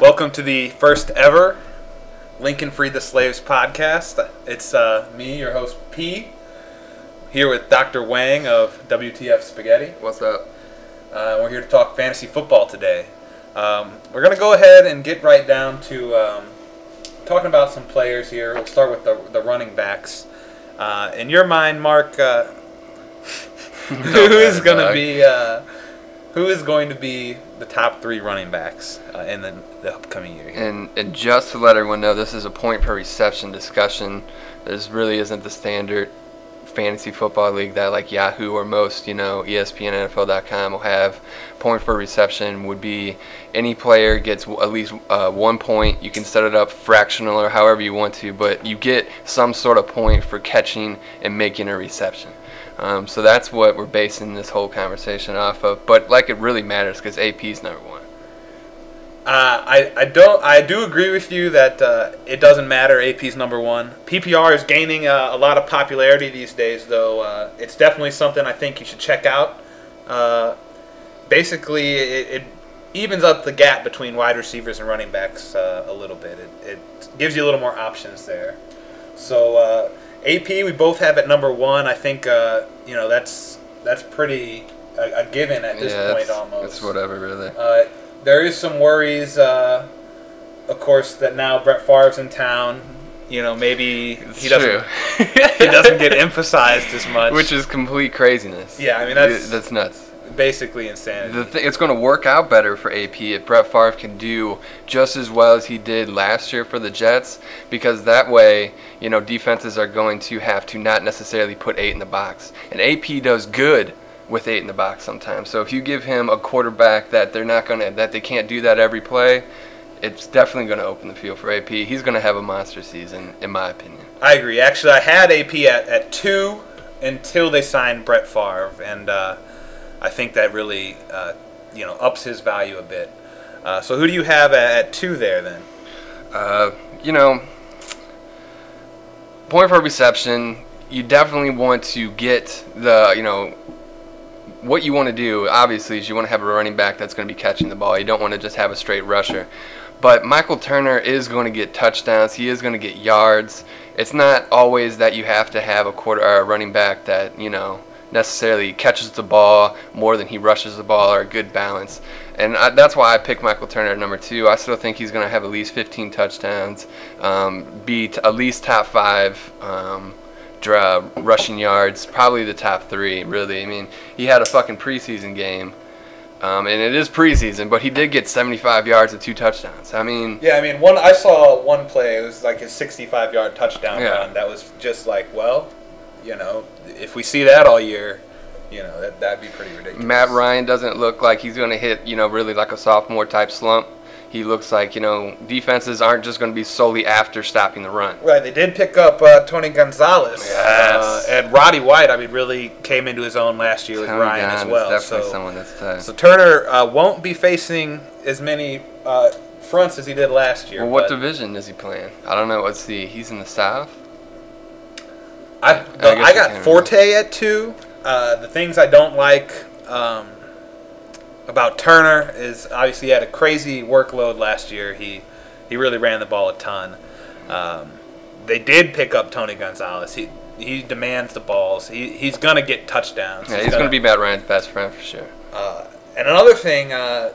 Welcome to the first ever Lincoln Free the Slaves podcast. It's me, your host P, here with Dr. Wang of WTF Spaghetti. What's up? We're here to talk fantasy football today. We're going to go ahead and get right down to talking about some players here. We'll start with the running backs. In your mind, Mark, who is going to be the top three running backs in the upcoming year? And just to let everyone know, this is a point per reception discussion. This really isn't the standard fantasy football league that like Yahoo or most, ESPN, NFL.com will have. Point per reception would be any player gets at least 1 point. You can set it up fractional or however you want to, but you get some sort of point for catching and making a reception. So that's what we're basing this whole conversation off of. But like it really matters because AP is number one. I do agree with you that it doesn't matter. AP's number one. PPR is gaining a lot of popularity these days, though. It's definitely something I think you should check out. Basically, it evens up the gap between wide receivers and running backs a little bit. It gives you a little more options there. So AP, we both have at number one. I think that's pretty a given at this point almost. It's whatever, really. There is some worries, of course, that now Brett Favre's in town. Maybe he doesn't get emphasized as much, which is complete craziness. Yeah, I mean that's nuts. Basically insanity. It's going to work out better for AP if Brett Favre can do just as well as he did last year for the Jets, because that way, defenses are going to have to not necessarily put 8 in the box, and AP does good with 8 in the box sometimes. So if you give him a quarterback that they can't do that every play, it's definitely going to open the field for AP. He's going to have a monster season, in my opinion. I agree. Actually, I had AP at 2 until they signed Brett Favre, and I think that really ups his value a bit. So who do you have at 2 there then? Point for reception, you definitely want to get the, what you want to do, obviously, is you want to have a running back that's going to be catching the ball. You don't want to just have a straight rusher. But Michael Turner is going to get touchdowns. He is going to get yards. It's not always that you have to have a running back that, necessarily catches the ball more than he rushes the ball, or a good balance. And that's why I picked Michael Turner at number 2. I still think he's going to have at least 15 touchdowns, be at least top 5 rushing yards, probably the top 3, really. I mean, he had a fucking preseason game, and it is preseason, but he did get 75 yards and 2 touchdowns. I mean... Yeah, I saw one play. It was like his 65-yard touchdown run. That was just like, well... if we see that all year, that'd be pretty ridiculous. Matt Ryan doesn't look like he's going to hit, really like a sophomore type slump. He looks like, defenses aren't just going to be solely after stopping the run. Right. They did pick up Tony Gonzalez. Yes. And Roddy White, really came into his own last year with Ryan as well. Is definitely someone that's tight. So Turner won't be facing as many fronts as he did last year. Well, what division is he playing? I don't know. He's in the South? I got Forte at 2. The things I don't like about Turner is obviously he had a crazy workload last year. He really ran the ball a ton. They did pick up Tony Gonzalez. He demands the balls. He's going to get touchdowns. Yeah, he's going to be Matt Ryan's best friend for sure. And another thing,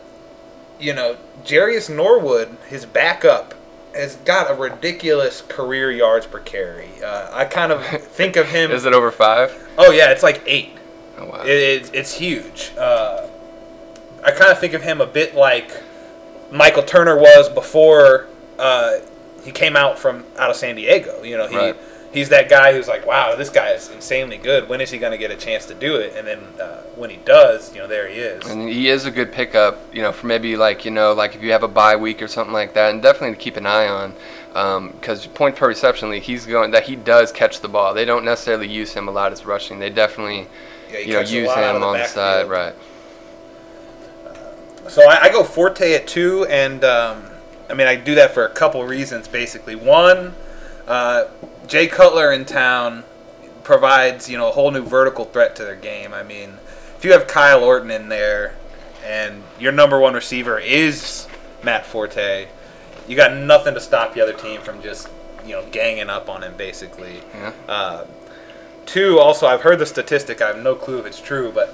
Jarius Norwood, his backup, has got a ridiculous career yards per carry. I kind of think of him... Is it over 5? Oh, yeah, it's like 8. Oh, wow. It's huge. I kind of think of him a bit like Michael Turner was before he came out of San Diego. Right. He's that guy who's like, wow, this guy is insanely good. When is he going to get a chance to do it? And then when he does, there he is. And he is a good pickup, for maybe like if you have a bye week or something like that, and definitely to keep an eye on, because point per reception league, he does catch the ball. They don't necessarily use him a lot as rushing. They definitely, use him on the side, right? So I go Forte at 2, and I do that for a couple reasons, basically. One, Jay Cutler in town provides, a whole new vertical threat to their game. If you have Kyle Orton in there and your number one receiver is Matt Forte, you got nothing to stop the other team from just ganging up on him basically. Yeah. 2, also I've heard the statistic. I have no clue if it's true, but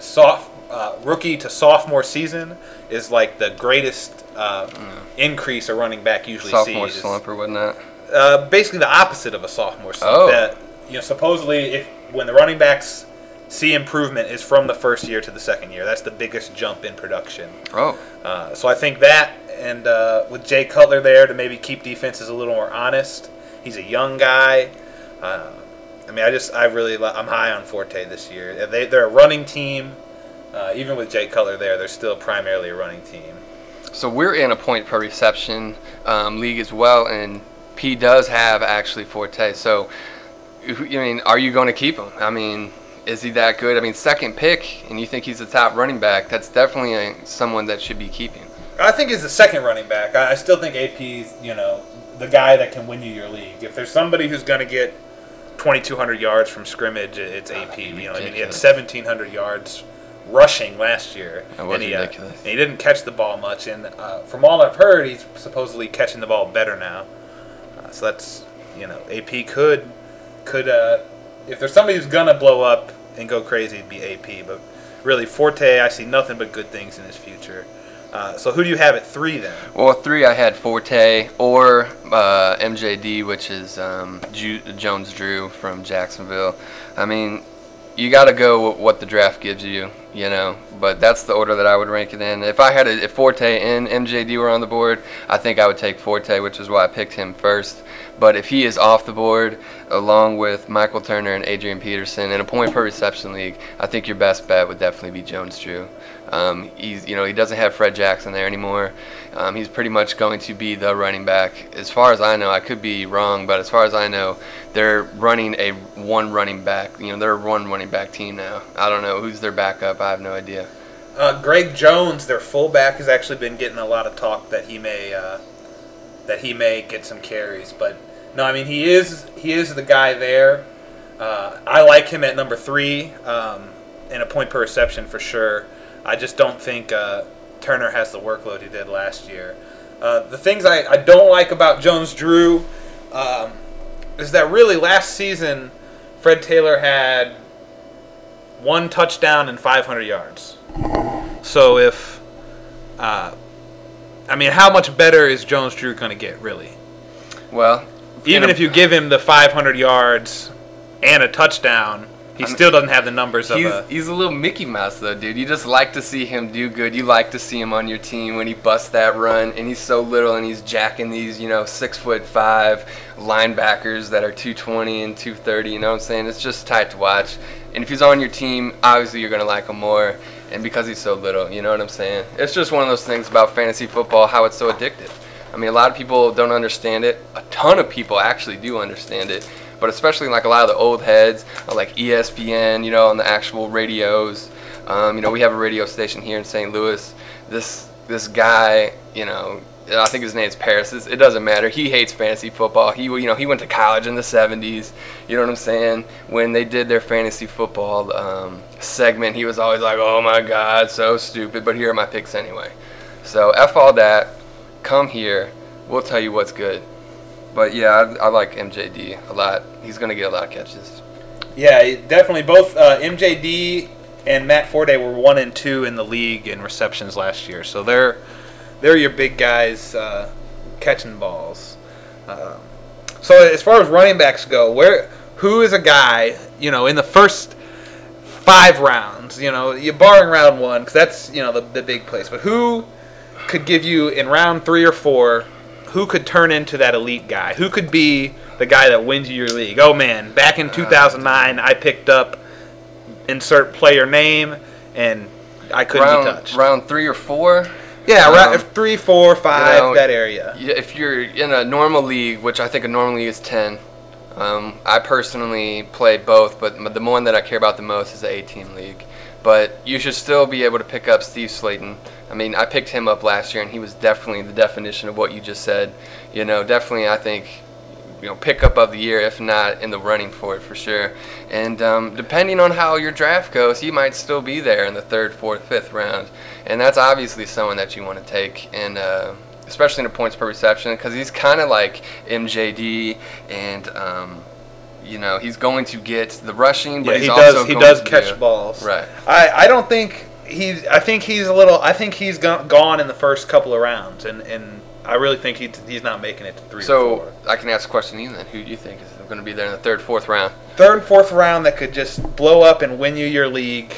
rookie to sophomore season is like the greatest increase a running back usually Sophomore sees. slump or whatnot. Basically the opposite of a sophomore slump. Oh. That, supposedly when the running backs see improvement is from the first year to the second year. That's the biggest jump in production. Oh. So I think that, and with Jay Cutler there to maybe keep defenses a little more honest. He's a young guy. I'm high on Forte this year. They're a running team. Even with Jay Cutler there, they're still primarily a running team. So we're in a point per reception league as well, and P does have actually Forte. So, are you going to keep him? I mean, is he that good? I mean, second pick, and you think he's the top running back? That's definitely someone that should be keeping. I think he's the second running back. I still think AP's, the guy that can win you your league. If there's somebody who's going to get 2,200 yards from scrimmage, it's AP. He had 1,700 yards rushing last year. That was ridiculous. And he didn't catch the ball much. And from all I've heard, he's supposedly catching the ball better now. So that's, AP could if there's somebody who's going to blow up and go crazy, it'd be AP. But really, Forte, I see nothing but good things in his future. So who do you have at 3 then? Well, at 3 I had Forte or MJD, which is Jones-Drew from Jacksonville. I mean, you got to go with what the draft gives you, But that's the order that I would rank it in. If Forte and MJD were on the board, I think I would take Forte, which is why I picked him first. But if he is off the board, along with Michael Turner and Adrian Peterson in a point per reception league, I think your best bet would definitely be Jones-Drew. He doesn't have Fred Jackson there anymore. He's pretty much going to be the running back. As far as I know, I could be wrong, but as far as I know, they're running a one running back. They're a one running back team now. I don't know who's their backup. I have no idea. Greg Jones, their fullback, has actually been getting a lot of talk that he may get some carries. But no, I mean he is the guy there. I like him at number 3 in a point per reception for sure. I just don't think Turner has the workload he did last year. The things I don't like about Jones-Drew is that really last season Fred Taylor had 1 touchdown and 500 yards. So how much better is Jones-Drew going to get, really? Well, even if you give him the 500 yards and a touchdown, he still doesn't have the numbers of He's a little Mickey Mouse, though, dude. You just like to see him do good. You like to see him on your team when he busts that run, and he's so little, and he's jacking these, 6'5" linebackers that are 220 and 230. You know what I'm saying? It's just tight to watch. And if he's on your team, obviously you're gonna like him more. And because he's so little, you know what I'm saying? It's just one of those things about fantasy football, how it's so addictive. I mean, a lot of people don't understand it. A ton of people actually do understand it. But especially like a lot of the old heads, like ESPN, on the actual radios. We have a radio station here in St. Louis. This guy, I think his name's Paris. It doesn't matter. He hates fantasy football. He went to college in the 70s. You know what I'm saying? When they did their fantasy football segment, he was always like, "Oh my God, so stupid." But here are my picks anyway. So F all that. Come here. We'll tell you what's good. But yeah, I like MJD a lot. He's gonna get a lot of catches. Yeah, definitely. Both MJD and Matt Forte were 1 and 2 in the league in receptions last year. So they're your big guys catching balls. So as far as running backs go, who is a guy in the first 5 rounds? You're barring round 1 because that's the big place. But who could give you in round 3 or 4? Who could turn into that elite guy? Who could be the guy that wins you your league? Oh man, back in 2009, I picked up insert player name, and I couldn't be touched. Round 3 or 4. Yeah, 3, 4, 5, that area. If you're in a normal league, which I think a normal league is 10, I personally play both, but the one that I care about the most is the 18 league. But you should still be able to pick up Steve Slayton. I mean, I picked him up last year, and he was definitely the definition of what you just said. Definitely, I think, pickup of the year, if not in the running for it, for sure. And depending on how your draft goes, he might still be there in the 3rd, 4th, 5th round. And that's obviously someone that you want to take. And especially in the points per reception, because he's kind of like MJD, and he's going to get the rushing, but he also does catch balls. Right. I don't think I think he's gone in the first couple of rounds, and I really think he's not making it to 3 or 4. So I can ask a question to you then. Who do you think is going to be there in the third, fourth round? Third and fourth round that could just blow up and win you your league.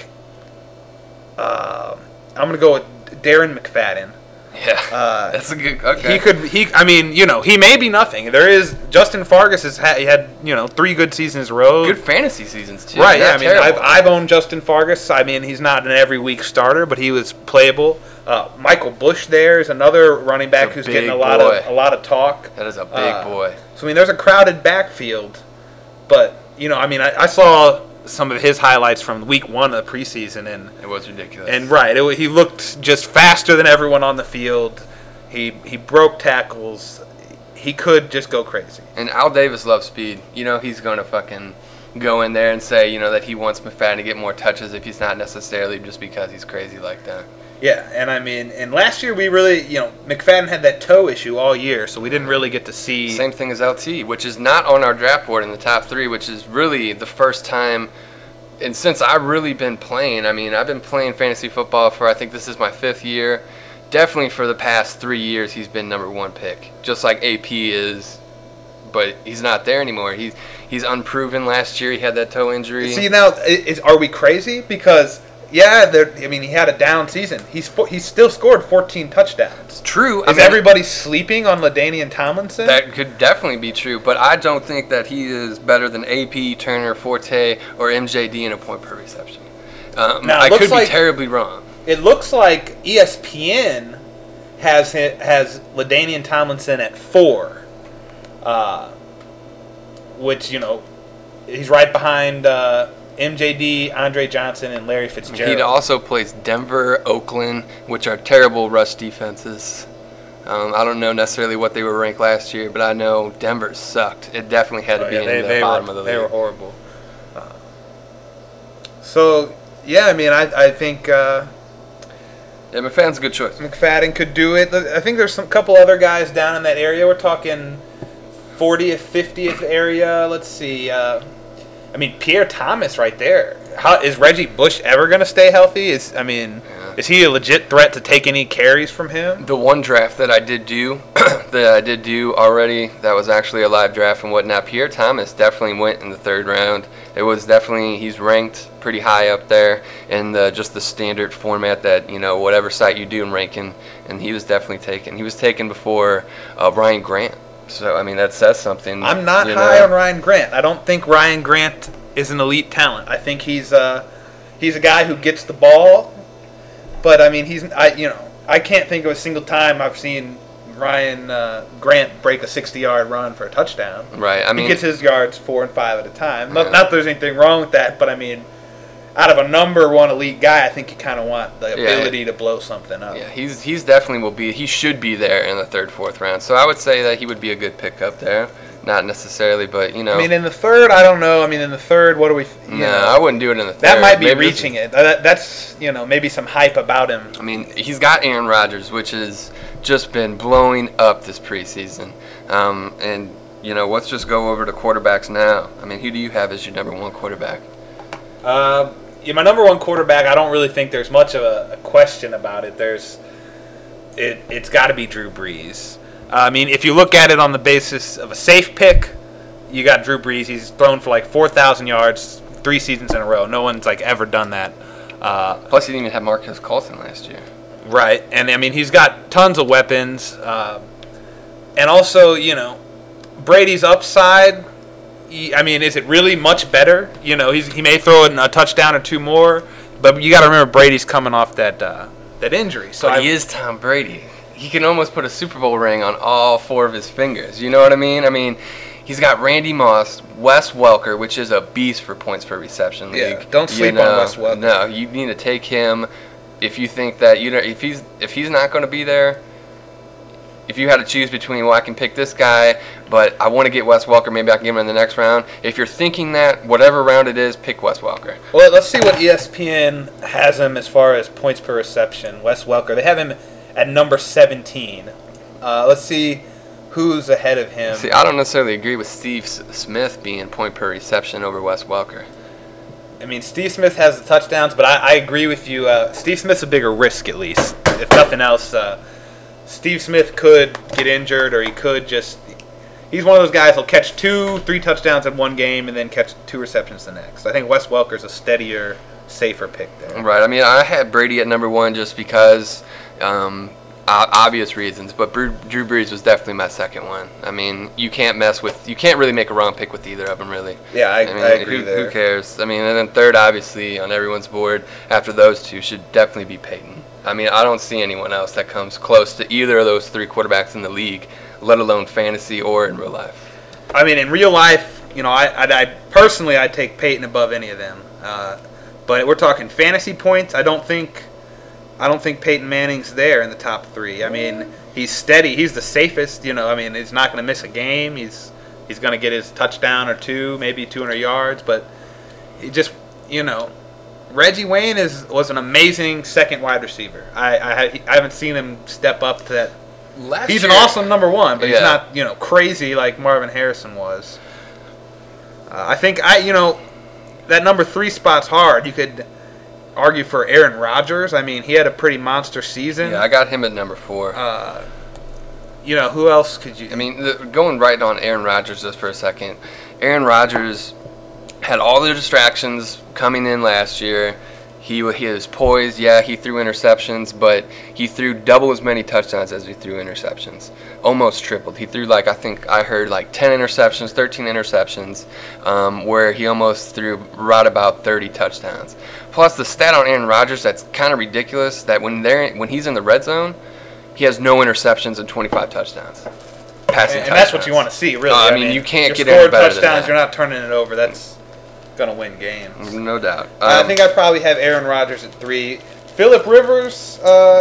I'm going to go with Darren McFadden. Yeah, that's a good. Okay. He may be nothing. There is Justin Fargas has had 3 good seasons in a row. Good fantasy seasons too. Right. Yeah. I've owned Justin Fargas. I mean, he's not an every week starter, but he was playable. Michael Bush there is another running back who's getting a lot of talk. That is a big boy. So there's a crowded backfield, but I saw some of his highlights from week 1 of the preseason, and it was ridiculous. And he looked just faster than everyone on the field. He broke tackles. He could just go crazy. And Al Davis loves speed. He's going to fucking go in there and say, that he wants McFadden to get more touches if he's not necessarily just because he's crazy like that. Yeah, and last year we really, McFadden had that toe issue all year, so we didn't really get to see. Same thing as LT, which is not on our draft board in the top 3, which is really the first time. And since I've really been playing, I've been playing fantasy football for, I think this is my 5th year. Definitely for the past 3 years, he's been number 1 pick, just like AP is, but he's not there anymore. He's unproven. Last year he had that toe injury. See, now, are we crazy? Because he had a down season. He's still scored 14 touchdowns. True. Is everybody sleeping on LaDainian Tomlinson? That could definitely be true, but I don't think that he is better than AP, Turner, Forte, or MJD in a point per reception. I could be terribly wrong. It looks like ESPN has LaDainian Tomlinson at 4, which he's right behind MJD, Andre Johnson, and Larry Fitzgerald. He also plays Denver, Oakland, which are terrible rush defenses. I don't know necessarily what they were ranked last year, but I know Denver sucked. It definitely had to be in the bottom of the league. They were horrible. I think McFadden's a good choice. McFadden could do it. I think there's some couple other guys down in that area. We're talking 40th, 50th area. Let's see. Pierre Thomas right there. Is Reggie Bush ever going to stay healthy? Is he a legit threat to take any carries from him? The one draft that I did do, already, that was actually a live draft and whatnot, Pierre Thomas definitely went in the 3rd round. It was definitely, he's ranked pretty high up there in just the standard format that, whatever site you do in ranking, and he was definitely taken. He was taken before Ryan Grant. So, that says something. I'm not high on Ryan Grant. I don't think Ryan Grant is an elite talent. I think he's a guy who gets the ball, but I can't think of a single time I've seen Ryan Grant break a 60-yard run for a touchdown. Right. He gets his yards 4 and 5 at a time. Not that there's anything wrong with that, but out of a number 1 elite guy, I think you kind of want the ability to blow something up. Yeah, he's definitely he should be there in the 3rd, 4th round. So I would say that he would be a good pickup there. Not necessarily, but in the 3rd, I don't know. In the 3rd, what do we? I wouldn't do it in the 3rd. That might be reaching it. That's maybe some hype about him. He's got Aaron Rodgers, which has just been blowing up this preseason. And let's just go over to quarterbacks now. Who do you have as your number 1 quarterback? My number 1 quarterback, I don't really think there's much of a question about it. It's got to be Drew Brees. If you look at it on the basis of a safe pick, you got Drew Brees. He's thrown for 4,000 yards 3 seasons in a row. No one's ever done that. Plus, he didn't even have Marcus Colston last year. Right, and he's got tons of weapons, and also Brady's upside. Is it really much better? He may throw in a touchdown or 2 more, but you got to remember Brady's coming off that injury. So he is Tom Brady. He can almost put a Super Bowl ring on all 4 of his fingers. You know what I mean? He's got Randy Moss, Wes Welker, which is a beast for points per reception league. Yeah, don't sleep on Wes Welker. No, you need to take him if you think that if he's not going to be there. If you had to choose between, I can pick this guy, but I want to get Wes Welker, maybe I can get him in the next round. If you're thinking that, whatever round it is, pick Wes Welker. Well, let's see what ESPN has him as far as points per reception. Wes Welker, they have him at number 17. Let's see who's ahead of him. See, I don't necessarily agree with Steve Smith being point per reception over Wes Welker. I mean, Steve Smith has the touchdowns, but I agree with you. Steve Smith's a bigger risk, at least. If nothing else, Steve Smith could get injured, or he could just... He's one of those guys who'll catch 2-3 touchdowns in one game and then catch 2 receptions the next. I think Wes Welker's a steadier, safer pick there. Right. I mean, I had Brady at number 1 just because... obvious reasons, but Drew Brees was definitely my second one. I mean, you can't really make a wrong pick with either of them, really. Yeah, I agree there. Who cares? I mean, and then third, obviously, on everyone's board after those two should definitely be Peyton. I mean, I don't see anyone else that comes close to either of those 3 quarterbacks in the league, let alone fantasy or in real life. I mean, in real life, I personally, I'd take Peyton above any of them. But we're talking fantasy points. I don't think Peyton Manning's there in the top 3. I mean, he's steady. He's the safest. I mean, he's not going to miss a game. He's going to get his touchdown or 2, maybe 200 yards. But he just, Reggie Wayne was an amazing second wide receiver. I haven't seen him step up to that. He's an awesome number 1, but he's not, crazy like Marvin Harrison was. I think that number 3 spot's hard. You could argue for Aaron Rodgers. I mean, he had a pretty monster season. Yeah, I got him at number 4. Who else could you... I mean, going right on Aaron Rodgers just for a second. Aaron Rodgers had all the distractions coming in last year. He was poised. Yeah, he threw interceptions, but he threw double as many touchdowns as he threw interceptions. Almost tripled. He threw, I think I heard 10 interceptions, 13 interceptions, where he almost threw right about 30 touchdowns. Plus, the stat on Aaron Rodgers that's kind of ridiculous, that when he's in the red zone, he has no interceptions and 25 touchdowns. Passing touchdowns. And that's what you want to see, really. I mean, you can't get any better than that. You're not turning it over. That's going to win games. No doubt. I think I'd probably have Aaron Rodgers at 3. Phillip Rivers,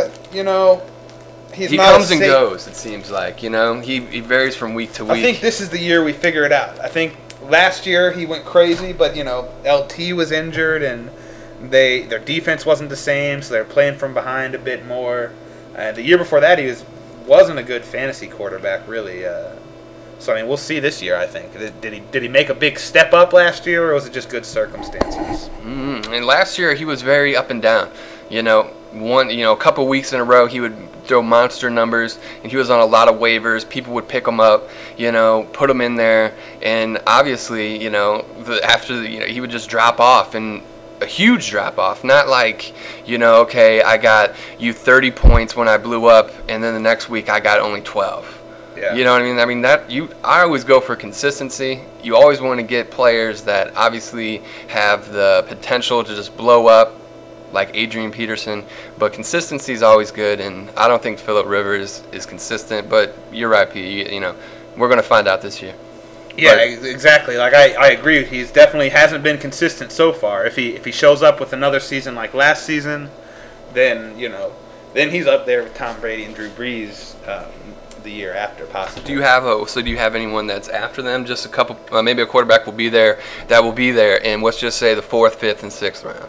he comes and goes, it seems like. He varies from week to week. I think this is the year we figure it out. I think last year he went crazy, but, LT was injured, and their defense wasn't the same, so they're playing from behind a bit more. The year before that, he wasn't a good fantasy quarterback, really. So, I mean, we'll see this year, I think. Did he make a big step up last year, or was it just good circumstances? And last year, he was very up and down. A couple weeks in a row, he would throw monster numbers, and he was on a lot of waivers. People would pick him up, put him in there, and obviously, he would just drop off, and a huge drop off. Not like, okay, I got you 30 points when I blew up, and then the next week I got only 12. Yeah. You know what I mean? I mean, I always go for consistency. You always want to get players that obviously have the potential to just blow up, like Adrian Peterson, but consistency is always good, and I don't think Phillip Rivers is consistent, but you're right, P. We're going to find out this year. Yeah, exactly. Like, I agree. He's definitely hasn't been consistent so far. If he shows up with another season like last season, then he's up there with Tom Brady and Drew Brees the year after, possibly. Do you have anyone that's after them? Just a couple, maybe a quarterback will be there and let's just say the 4th, 5th, and 6th round.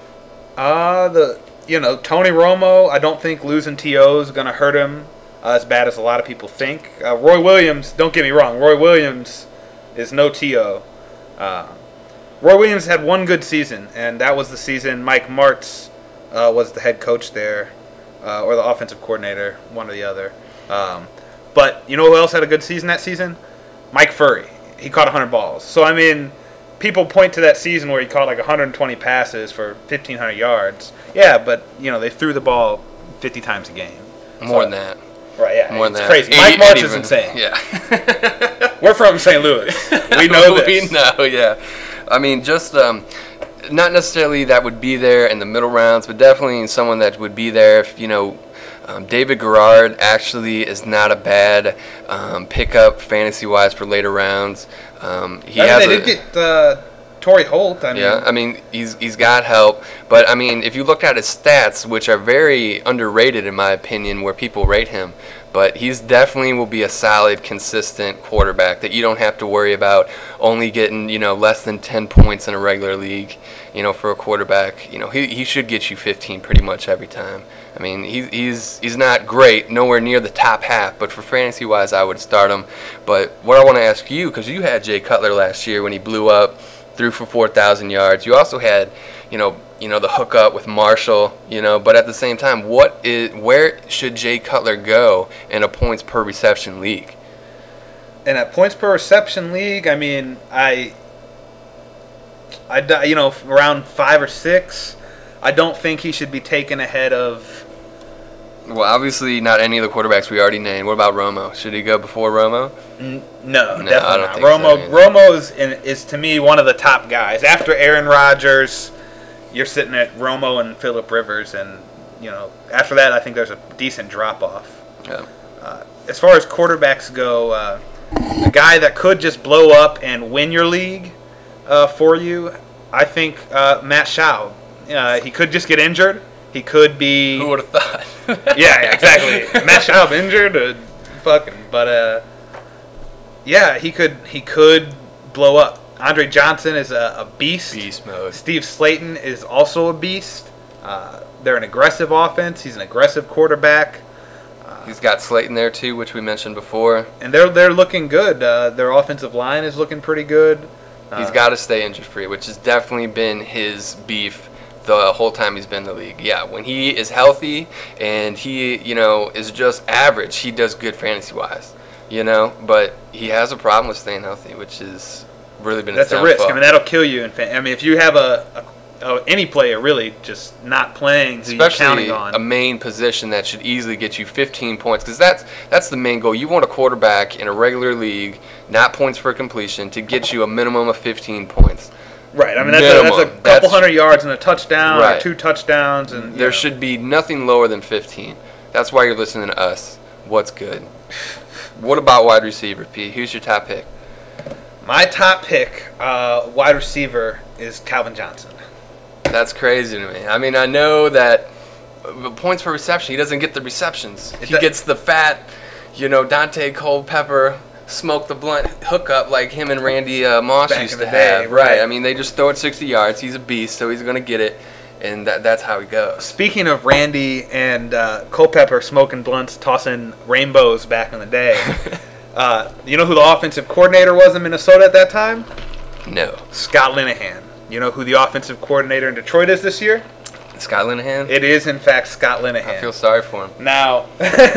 Tony Romo, I don't think losing T.O. is going to hurt him as bad as a lot of people think. Roy Williams, don't get me wrong, Roy Williams is no T.O. Roy Williams had one good season, and that was the season Mike Martz was the head coach there, or the offensive coordinator, one or the other. But you know who else had a good season that season? Mike Furrey. He caught 100 balls. So, I mean, people point to that season where he caught 120 passes for 1,500 yards. Yeah, but, they threw the ball 50 times a game. More than that. Right, yeah. More than that. Crazy. Mike Martz is insane. Yeah. We're from St. Louis. We know this. We know, yeah. I mean, just not necessarily that would be there in the middle rounds, but definitely someone that would be there if, David Garrard actually is not a bad pickup fantasy-wise for later rounds. They did get Torrey Holt. I mean, he's got help. But, I mean, if you look at his stats, which are very underrated in my opinion, where people rate him, but he's definitely will be a solid, consistent quarterback that you don't have to worry about only getting, less than 10 points in a regular league, for a quarterback. He should get you 15 pretty much every time. I mean, he's not great, nowhere near the top half, but for fantasy-wise, I would start him. But what I want to ask you, because you had Jay Cutler last year when he blew up, threw for 4,000 yards. You also had, the hookup with Marshall, but at the same time, where should Jay Cutler go in a points per reception league? In a points per reception league, I mean, around 5 or 6, I don't think he should be taken ahead of. Well, obviously not any of the quarterbacks we already named. What about Romo? Should he go before Romo? No, definitely I don't not. think Romo is to me one of the top guys. After Aaron Rodgers, you're sitting at Romo and Phillip Rivers, and after that, I think there's a decent drop off. Yeah. As far as quarterbacks go, a guy that could just blow up and win your league for you, I think Matt Schaub. He could just get injured. He could be. Who would have thought? Yeah, exactly. Matt Schaub injured, but he could blow up. Andre Johnson is a beast. Beast mode. Steve Slayton is also a beast. They're an aggressive offense. He's an aggressive quarterback. He's got Slayton there too, which we mentioned before. And they're looking good. Their offensive line is looking pretty good. He's got to stay injury free, which has definitely been his beef the whole time he's been in the league. Yeah, when he is healthy and he, is just average, he does good fantasy-wise, But he has a problem with staying healthy, which has really been his downfall. That's a risk. I mean, that'll kill you. If you have any player really just not playing who you're counting on. Especially a main position that should easily get you 15 points, because that's the main goal. You want a quarterback in a regular league, not points for completion, to get you a minimum of 15 points. Right. I mean, that's a couple hundred yards and a touchdown, right, or 2 touchdowns. And there should be nothing lower than 15. That's why you're listening to us. What's good? What about wide receiver, P? Who's your top pick? My top pick, wide receiver, is Calvin Johnson. That's crazy to me. I mean, I know that points per reception, he doesn't get the receptions. He gets the fat, Dante Culpepper, smoke the blunt hookup like him and Randy Moss back used in the to day, have. right. I mean, they just throw it 60 yards. He's a beast, so he's going to get it, and that's how he goes. Speaking of Randy and Culpepper smoking blunts, tossing rainbows back in the day, you know who the offensive coordinator was in Minnesota at that time? No. Scott Linehan. You know who the offensive coordinator in Detroit is this year? Scott Linehan? It is, in fact, Scott Linehan. I feel sorry for him. Now,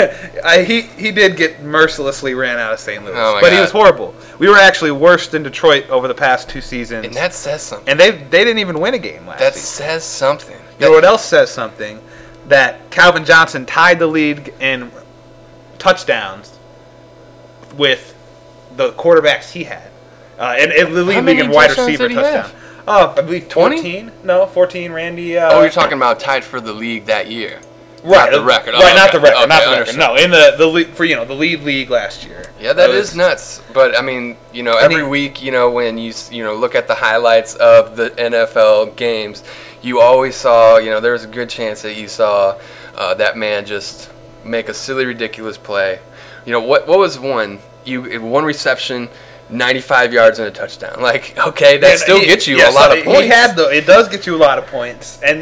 he did get mercilessly ran out of St. Louis. Oh my but God. He was horrible. We were actually worse than Detroit over the past 2 seasons. And that says something. And they didn't even win a game last season. That says something. You know what else says something? That Calvin Johnson tied the league in touchdowns with the quarterbacks he had. And the league in wide receiver touchdowns. Oh, I believe 14? No, 14, Randy. You're talking about tied for the league that year. Right, not the record. Right, not the record. Okay, not the record. No, in the league for the lead league last year. Yeah, that is nuts. But I mean, every week, when you look at the highlights of the NFL games, you always saw, there was a good chance that you saw that man just make a silly, ridiculous play. What was one reception, 95 yards and a touchdown. Like, okay, that still gets you a lot of points. It does get you a lot of points. And,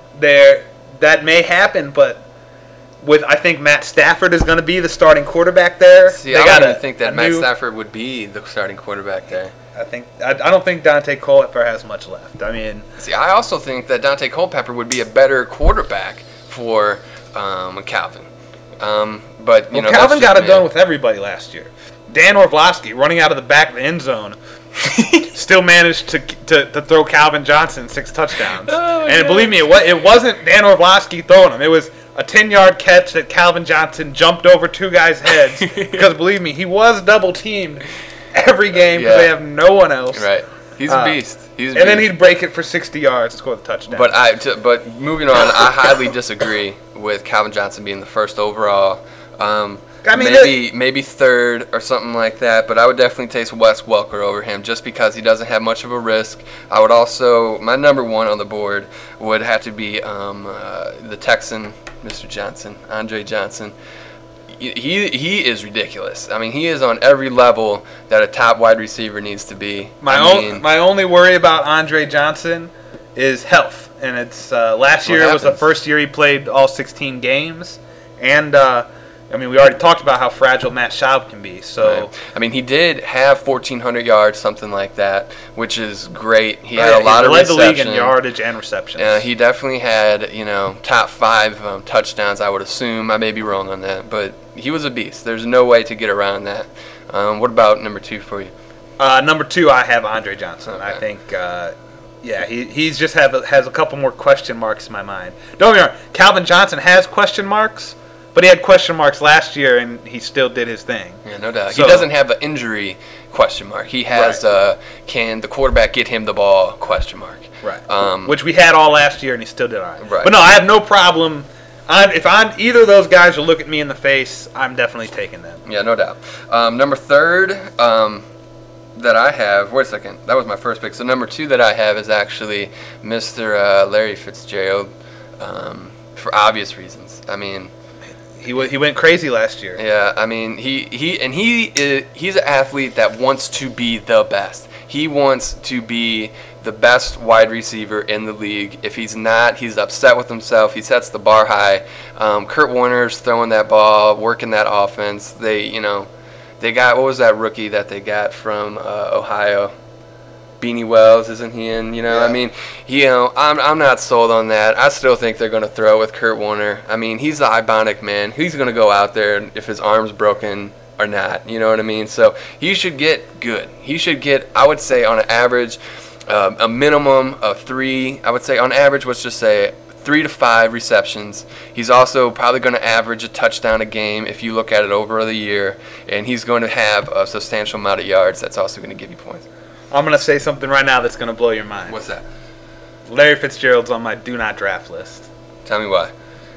that may happen, but I think Matt Stafford is going to be the starting quarterback there. See, I don't even think that Matt Stafford would be the starting quarterback there. I don't think Dante Culpepper has much left. I mean, see, I also think that Dante Culpepper would be a better quarterback for Calvin. But Calvin got it done with everybody last year. Dan Orlovsky running out of the back of the end zone still managed to throw Calvin Johnson 6 touchdowns. Oh, and believe me, it wasn't Dan Orlovsky throwing them. It was a 10-yard catch that Calvin Johnson jumped over 2 guys' heads. Because believe me, he was double-teamed every game because they have no one else. Right. He's a beast. Then he'd break it for 60 yards and score the touchdown. But moving on, I highly disagree with Calvin Johnson being the first overall. Maybe third or something like that, but I would definitely take Wes Welker over him just because he doesn't have much of a risk. I would also, my number 1 on the board would have to be the Texan, Mr. Johnson, Andre Johnson. he is ridiculous. I mean, he is on every level that a top wide receiver needs to be. My only worry about Andre Johnson is health, and it's last year was the first year he played all 16 games, and I mean, we already talked about how fragile Matt Schaub can be. So, right. I mean, he did have 1,400 yards, something like that, which is great. He had a lot of reception. He led the league in yardage and receptions. He definitely had, top 5 touchdowns, I would assume. I may be wrong on that, but he was a beast. There's no way to get around that. What about number 2 for you? Number 2, I have Andre Johnson. Okay. I think, he's just has a couple more question marks in my mind. Don't get me wrong, Calvin Johnson has question marks. But he had question marks last year, and he still did his thing. Yeah, no doubt. So, he doesn't have an injury question mark. He has can the quarterback get him the ball question mark. Right. Which we had all last year, and he still did all right. Right. But no, I have no problem. If either of those guys will look at me in the face, I'm definitely taking them. Yeah, no doubt. Number 3 that I have. Wait a second. That was my first pick. So number 2 that I have is actually Mr. Larry Fitzgerald, for obvious reasons. I mean. He went crazy last year. Yeah, I mean he's an athlete that wants to be the best. He wants to be the best wide receiver in the league. If he's not, he's upset with himself. He sets the bar high. Kurt Warner's throwing that ball, working that offense. They got, what was that rookie that they got from Ohio? Beanie Wells, isn't he in? Yeah. I mean, I'm not sold on that. I still think they're going to throw with Kurt Warner. I mean, he's the Ibonic man. He's going to go out there if his arm's broken or not. You know what I mean? So he should get good. He should get, I would say, on an average, a minimum of 3. I would say on average, let's just say 3 to 5 receptions. He's also probably going to average a touchdown a game if you look at it over the year, and he's going to have a substantial amount of yards. That's also going to give you points. I'm going to say something right now that's going to blow your mind. What's that? Larry Fitzgerald's on my do not draft list. Tell me why.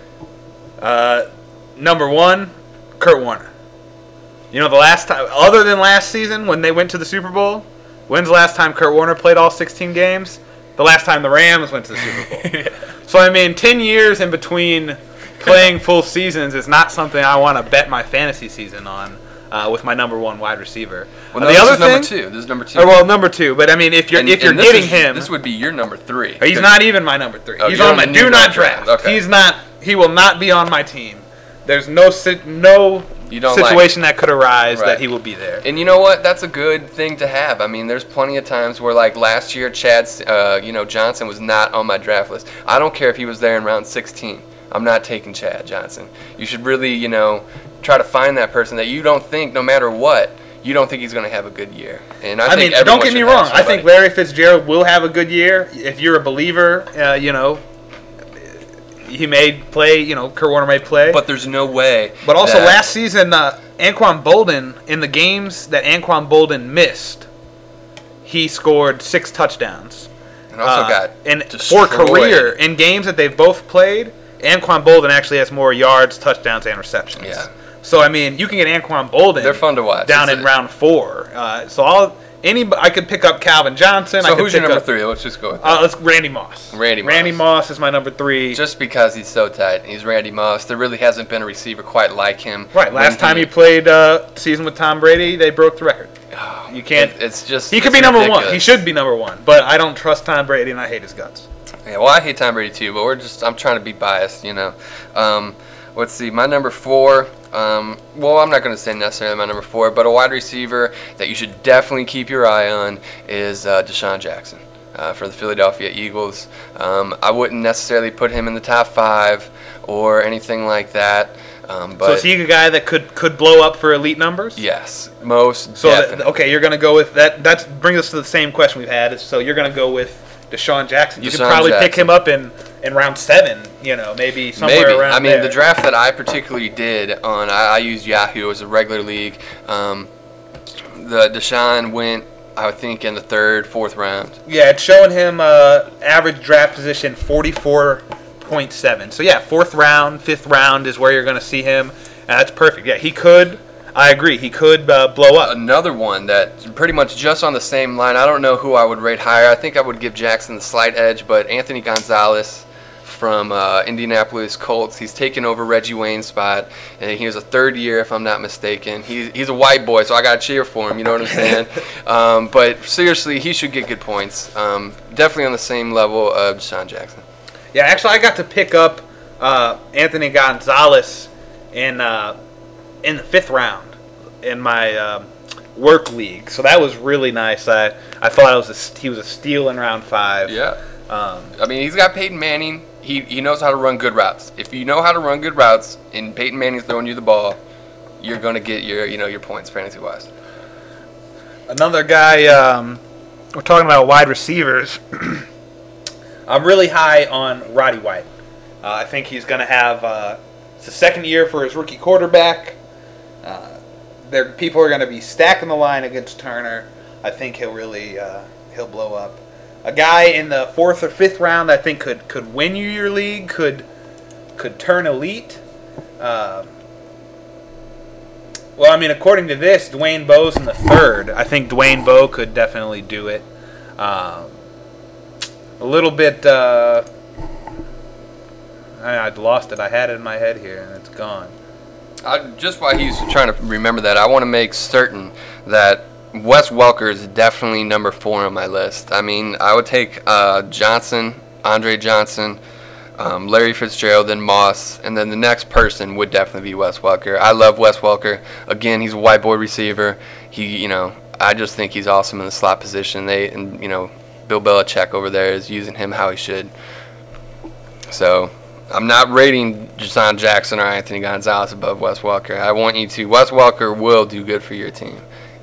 Number 1, Kurt Warner. The last time, other than last season when they went to the Super Bowl, when's the last time Kurt Warner played all 16 games? The last time the Rams went to the Super Bowl. Yeah. So, I mean, 10 years in between playing full seasons is not something I want to bet my fantasy season on. With my number 1 wide receiver. Well, the other thing, this is number 2. Well, number 2. But I mean, if you're getting him, this would be your number 3. He's not even my number 3. He's on my do not draft. Okay. He's not. He will not be on my team. There's no situation that could arise that he will be there. And you know what? That's a good thing to have. I mean, there's plenty of times where, like last year, Chad, Johnson was not on my draft list. I don't care if he was there in round 16. I'm not taking Chad Johnson. You should really, try to find that person that you don't think, no matter what, you don't think he's going to have a good year. And I think don't get me wrong. I think Larry Fitzgerald will have a good year. If you're a believer, he may play. Kurt Warner may play. But there's no way. But also last season, Anquan Boldin, in the games that Anquan Boldin missed, he scored 6 touchdowns. And also got for career in games that they've both played, Anquan Boldin actually has more yards, touchdowns, and receptions. Yeah. So, I mean, you can get Anquan Boldin. They're fun to watch. Down in round 4. I could pick up Calvin Johnson. So who's your number 3? Let's just go with that. Let's Randy Moss. Randy Moss is my number 3. Just because he's so tight. He's Randy Moss. There really hasn't been a receiver quite like him. Right. Last time he played season with Tom Brady, they broke the record. You can't. It's just. He could be number 1. He should be number 1. But I don't trust Tom Brady, and I hate his guts. Yeah, well, I hate Tom Brady too, but I'm trying to be biased, Let's see, my number 4, I'm not going to say necessarily my number 4, but a wide receiver that you should definitely keep your eye on is Deshaun Jackson for the Philadelphia Eagles. I wouldn't necessarily put him in the top 5 or anything like that. So is he a guy that could blow up for elite numbers? Yes, most definitely. You're going to go with that. That brings us to the same question we've had. So you're going to go with Deshaun Jackson. You could probably pick him up in round 7, maybe somewhere around there. I mean, the draft that I particularly did on, I used Yahoo as a regular league. The Deshaun went, I would think, in the 3rd, 4th round. Yeah, it's showing him average draft position 44.7. So, 4th round, 5th round is where you're going to see him. And that's perfect. Yeah, he could. I agree. He could blow up. Another one that's pretty much just on the same line. I don't know who I would rate higher. I think I would give Jackson the slight edge, but Anthony Gonzalez from Indianapolis Colts. He's taken over Reggie Wayne's spot, and he was a third year, if I'm not mistaken. He's a white boy, so I got to cheer for him, you know what I'm saying? But seriously, he should get good points. Definitely on the same level of Deshaun Jackson. Yeah, actually, I got to pick up Anthony Gonzalez in the 5th round in my work league, so that was really nice. I thought he was a steal in round 5. Yeah. I mean, he's got Peyton Manning. He knows how to run good routes. If you know how to run good routes and Peyton Manning's throwing you the ball, you're gonna get your points fantasy wise. Another guy, we're talking about wide receivers. I'm really high on Roddy White. I think he's going to have it's the second year for his rookie quarterback. People are going to be stacking the line against Turner. I think he'll really he'll blow up. A guy in the 4th or 5th round I think could win you your league, could turn elite. Well, I mean, according to this, Dwayne Bowe's in the 3rd. I think Dwayne Bowe could definitely do it. A little bit. I'd lost it. I had it in my head here, and it's gone. Just while he's trying to remember that, I want to make certain that Wes Welker is definitely number 4 on my list. I mean, I would take Johnson, Andre Johnson, Larry Fitzgerald, then Moss, and then the next person would definitely be Wes Welker. I love Wes Welker. Again, he's a white boy receiver. I just think he's awesome in the slot position. Bill Belichick over there is using him how he should. So I'm not rating Deshaun Jackson or Anthony Gonzalez above Wes Welker. I want you to. Wes Welker will do good for your team.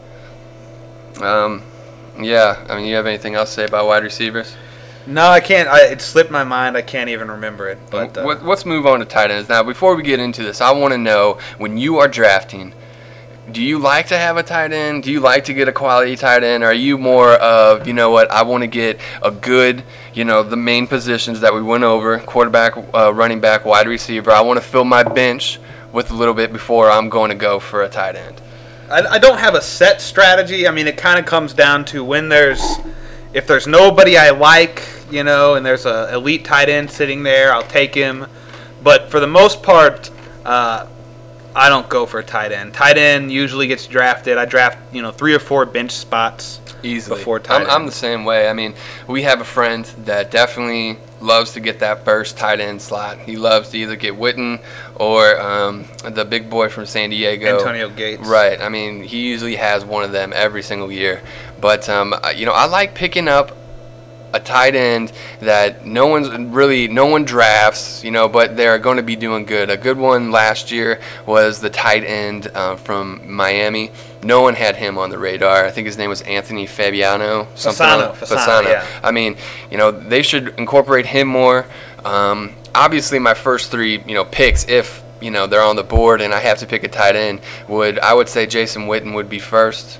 Yeah. I mean, you have anything else to say about wide receivers? No, I can't. It slipped my mind. I can't even remember it. But let's move on to tight ends. Now, before we get into this, I want to know, when you are drafting, do you like to have a tight end? Do you like to get a quality tight end? Or are you more of, I want to get a good, the main positions that we went over, quarterback, running back, wide receiver. I want to fill my bench with a little bit before I'm going to go for a tight end. I don't have a set strategy. I mean, it kind of comes down to if there's nobody I like, and there's an elite tight end sitting there, I'll take him. But for the most part, I don't go for a tight end. Tight end usually gets drafted. I draft, 3 or 4 bench spots easily before tight end. I'm the same way. I mean, we have a friend that definitely loves to get that first tight end slot. He loves to either get Witten or the big boy from San Diego, Antonio Gates. Right. I mean, he usually has one of them every single year. But I like picking up a tight end that no one drafts, but they're going to be doing good. A good one last year was the tight end from Miami. No one had him on the radar. I think his name was Anthony Fabiano. Fasano, yeah. I mean, they should incorporate him more. Obviously, my first 3, picks, if they're on the board and I have to pick a tight end, I would say Jason Witten would be first.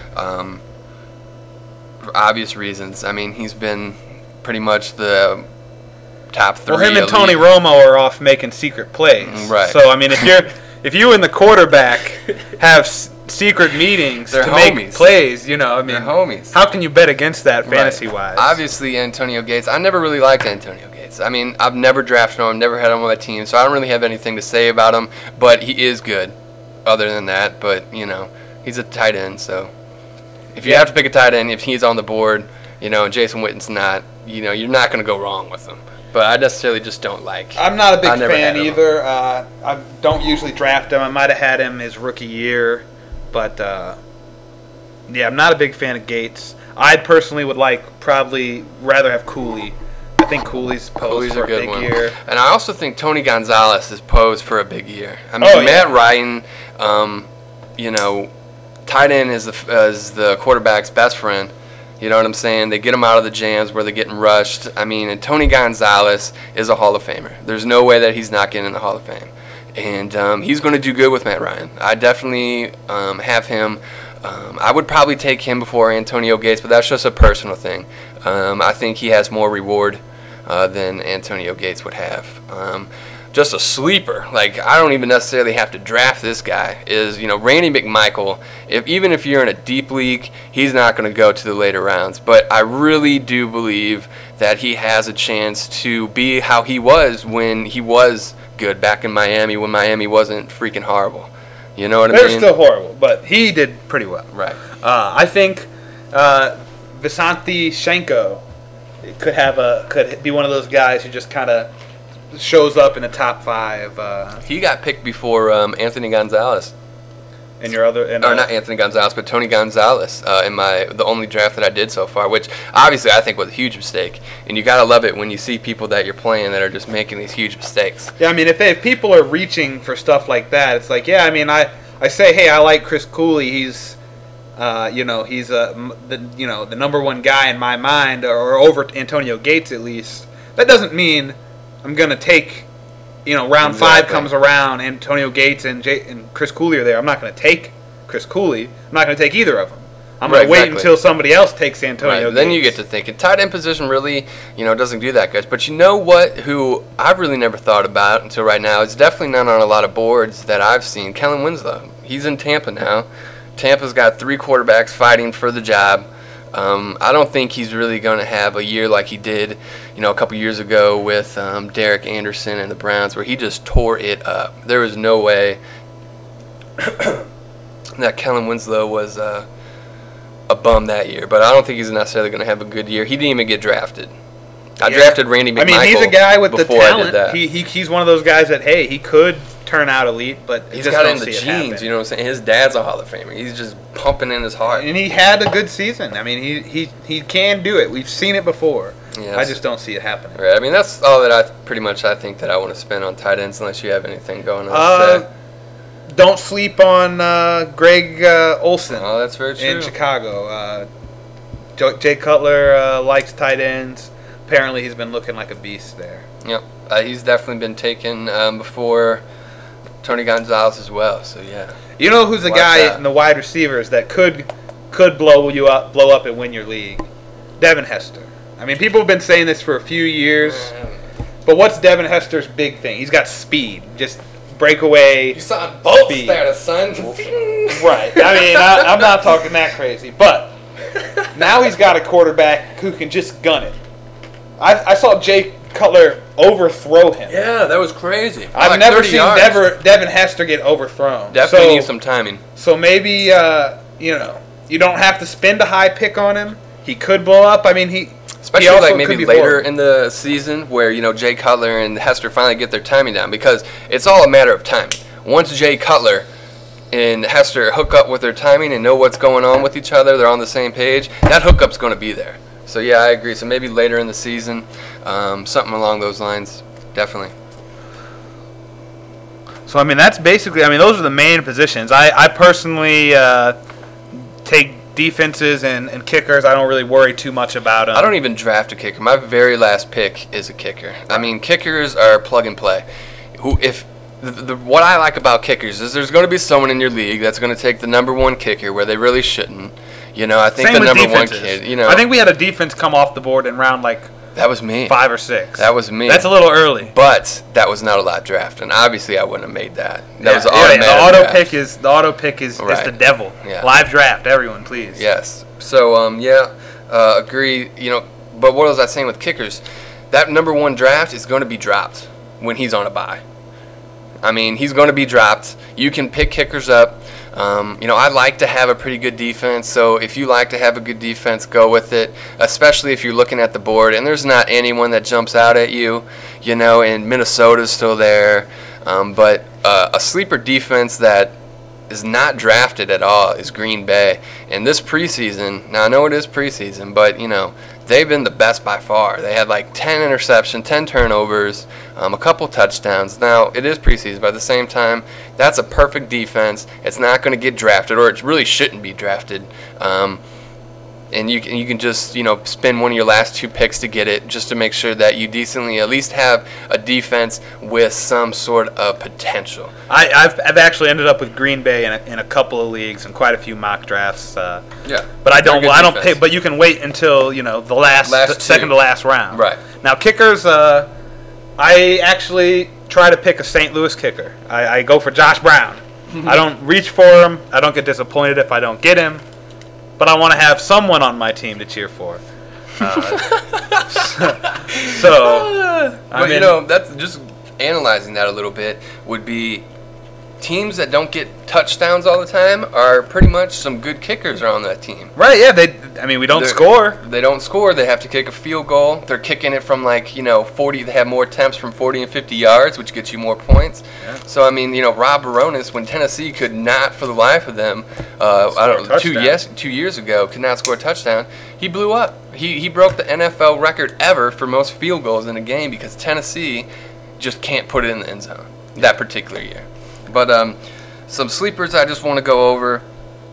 For obvious reasons. I mean, he's been pretty much the top 3. Well, him and Tony Romo are off making secret plays. Right. So, I mean, if you and the quarterback have secret meetings to make plays, they're homies. How can you bet against that fantasy-wise? Obviously, Antonio Gates. I never really liked Antonio Gates. I mean, I've never drafted him. I've never had him on my team, so I don't really have anything to say about him. But he is good other than that. But, he's a tight end, so if you have to pick a tight end, if he's on the board, and Jason Witten's not, you're not going to go wrong with him. But I necessarily just don't like. I'm not a big fan either. I don't usually draft him. I might have had him his rookie year. But, I'm not a big fan of Gates. I personally would probably rather have Cooley. I think Cooley's posed for a big year. And I also think Tony Gonzalez is posed for a big year. I mean, Matt Ryan, tight end is the quarterback's best friend. You know what I'm saying? They get him out of the jams where they're getting rushed. I mean, and Tony Gonzalez is a Hall of Famer. There's no way that he's not getting in the Hall of Fame. And he's going to do good with Matt Ryan. I definitely have him. I would probably take him before Antonio Gates, but that's just a personal thing. I think he has more reward than Antonio Gates would have. just a sleeper. Like, I don't even necessarily have to draft this guy. Is, Randy McMichael. Even if you're in a deep league, he's not going to go to the later rounds. But I really do believe that he has a chance to be how he was when he was good back in Miami, when Miami wasn't freaking horrible. You know what I mean? They're still horrible, but he did pretty well. Right. I think Visanti Shenko could be one of those guys who just kind of shows up in the top 5. He got picked before Anthony Gonzalez. In your other, or not Anthony Gonzalez, but Tony Gonzalez in the only draft that I did so far, which obviously I think was a huge mistake. And you gotta love it when you see people that you're playing that are just making these huge mistakes. Yeah, I mean, if people are reaching for stuff like that, it's like, yeah, I mean, I say, hey, I like Chris Cooley. He's, he's the number one guy in my mind, or over Antonio Gates at least. That doesn't mean I'm gonna take. Round 5 comes around, Antonio Gates and Chris Cooley are there. I'm not going to take Chris Cooley. I'm not going to take either of them. I'm going to wait until somebody else takes Antonio Gates. Then you get to thinking. Tight end position really, doesn't do that, guys. But you know what? Who I've really never thought about until right now. It's definitely not on a lot of boards that I've seen. Kellen Winslow. He's in Tampa now. Tampa's got 3 quarterbacks fighting for the job. I don't think he's really going to have a year like he did, a couple years ago with Derek Anderson and the Browns, where he just tore it up. There was no way that Kellen Winslow was a bum that year, but I don't think he's necessarily going to have a good year. He didn't even get drafted. I drafted Randy McMichael. I mean, he's a guy with the talent. He's one of those guys that, hey, he could turn out elite, but he's got it in the genes. You know what I'm saying? His dad's a Hall of Famer. He's just pumping in his heart. And he had a good season. I mean, he can do it. We've seen it before. Yes. I just don't see it happening. Right. I mean, that's all that I think that I want to spend on tight ends, unless you have anything going on. Don't sleep on Greg Olson. Oh, that's very true. In Chicago. Jay Cutler likes tight ends. Apparently, he's been looking like a beast there. Yep. He's definitely been taken before Tony Gonzalez as well. So yeah. You know who's the guy in the wide receivers that could blow up and win your league? Devin Hester. I mean, people have been saying this for a few years. But what's Devin Hester's big thing? He's got speed. Just breakaway. You saw both status, son. Right. I mean, I'm not talking that crazy. But now he's got a quarterback who can just gun it. I saw Jay Cutler overthrow him. Yeah, that was crazy. I've never seen Devin Hester get overthrown. Definitely needs some timing. So maybe, you don't have to spend a high pick on him. He could blow up. I mean, especially like maybe later in the season where, Jay Cutler and Hester finally get their timing down, because it's all a matter of timing. Once Jay Cutler and Hester hook up with their timing and know what's going on with each other, they're on the same page, that hookup's going to be there. So, yeah, I agree. So maybe later in the season, something along those lines, definitely. So, I mean, that's basically, those are the main positions. I personally take defenses and kickers. I don't really worry too much about them. I don't even draft a kicker. My very last pick is a kicker. I mean, kickers are plug and play. What I like about kickers is there's going to be someone in your league that's going to take the number 1 kicker where they really shouldn't. I think Same the number defenses. 1 kid. I think we had a defense come off the board in round that was me. 5 or 6. That was me. That's a little early. But that was not a live draft, and obviously I wouldn't have made that. That was automatic. The auto pick is right. The devil. Yeah. Live draft, everyone, please. Yes. So agree. But what was I saying with kickers? That number 1 draft is going to be dropped when he's on a bye. I mean, he's going to be dropped. You can pick kickers up. I like to have a pretty good defense, so if you like to have a good defense, go with it, especially if you're looking at the board and there's not anyone that jumps out at you, and Minnesota's still there. But a sleeper defense that is not drafted at all is Green Bay. And this preseason, now I know it is preseason, but, they've been the best by far. They had 10 interceptions, 10 turnovers, a couple touchdowns. Now, it is preseason, but at the same time, that's a perfect defense. It's not going to get drafted, or it really shouldn't be drafted. And you can just, spend one of your last 2 picks to get it, just to make sure that you decently at least have a defense with some sort of potential. I've actually ended up with Green Bay in a couple of leagues and quite a few mock drafts. Yeah. But I don't pick. But you can wait until the second to last round. Right. Now kickers, I actually try to pick a St. Louis kicker. I go for Josh Brown. I don't reach for him. I don't get disappointed if I don't get him. But I want to have someone on my team to cheer for. But that's just analyzing that a little bit would be teams that don't get touchdowns all the time are pretty much some good kickers are on that team. Right, yeah. We don't score. They don't score. They have to kick a field goal. They're kicking it from 40. They have more attempts from 40 and 50 yards, which gets you more points. Yeah. So, Rob Baronis, when Tennessee could not for the life of them, 2 years ago, could not score a touchdown, he blew up. He broke the NFL record ever for most field goals in a game because Tennessee just can't put it in the end zone that particular year. But some sleepers I just want to go over.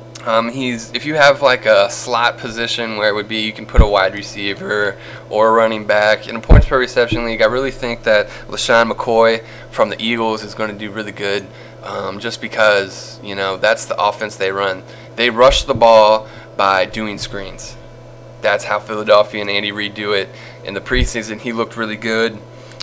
If you have a slot position where it would be you can put a wide receiver or a running back in a points per reception league, I really think that LaShawn McCoy from the Eagles is going to do really good, just because that's the offense they run. They rush the ball by doing screens. That's how Philadelphia and Andy Reid do it. In the preseason, he looked really good.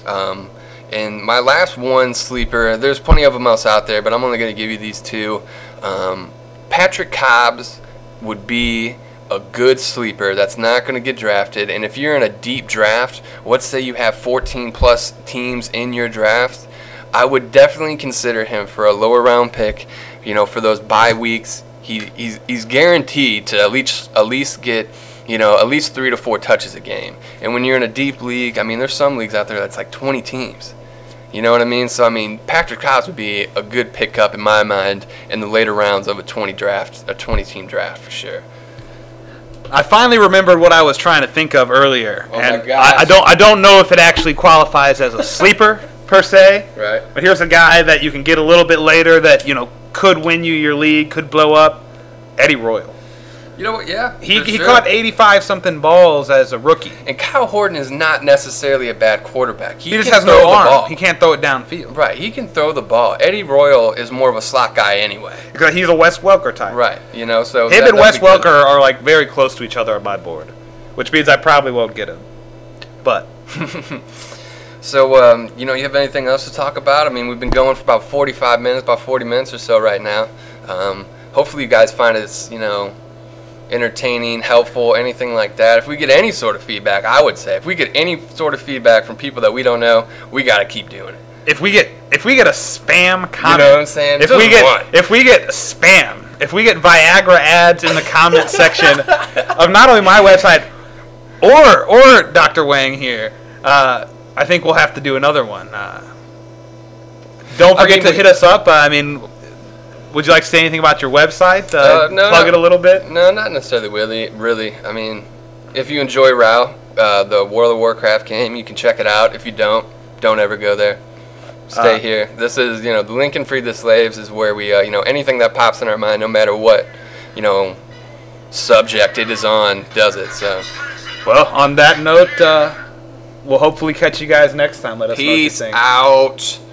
And my last one sleeper, there's plenty of them else out there, but I'm only going to give you these two. Patrick Cobbs would be a good sleeper that's not going to get drafted. And if you're in a deep draft, let's say you have 14-plus teams in your draft, I would definitely consider him for a lower round pick. For those bye weeks, he's guaranteed to at least get at least 3 to 4 touches a game. And when you're in a deep league, there's some leagues out there that's 20 teams. You know what I mean? So, Patrick Cobbs would be a good pickup in my mind in the later rounds of a 20-team draft for sure. I finally remembered what I was trying to think of earlier. Oh my gosh. I don't know if it actually qualifies as a sleeper per se. Right. But here's a guy that you can get a little bit later that, could win you your league, could blow up. Eddie Royal. You know what? Yeah. He caught 85-something balls as a rookie. And Kyle Horton is not necessarily a bad quarterback. He just has no arm. He can't throw it downfield. Right. He can throw the ball. Eddie Royal is more of a slot guy anyway. Because he's a Wes Welker type. Right. So him and Wes Welker are very close to each other on my board, which means I probably won't get him. But. So, you have anything else to talk about? We've been going for about 45 minutes, about 40 minutes or so right now. Hopefully you guys find it, entertaining, helpful, anything like that. If we get any sort of feedback, I would say, if we get any sort of feedback from people that we don't know, we got to keep doing it. If we get a spam comment, you know what I'm saying? If we get spam, if we get Viagra ads in the comment section of not only my website or Dr. Wang here, I think we'll have to do another one. Don't forget to hit us up. Would you like to say anything about your website? Plug it a little bit? No, not necessarily really. If you enjoy WoW, the World of Warcraft game, you can check it out. If you don't ever go there. Stay here. This is, the Lincoln Free the Slaves is where we, anything that pops in our mind, no matter what, subject it is on, does it. So, well, on that note, we'll hopefully catch you guys next time. Let us know what you think. Peace out.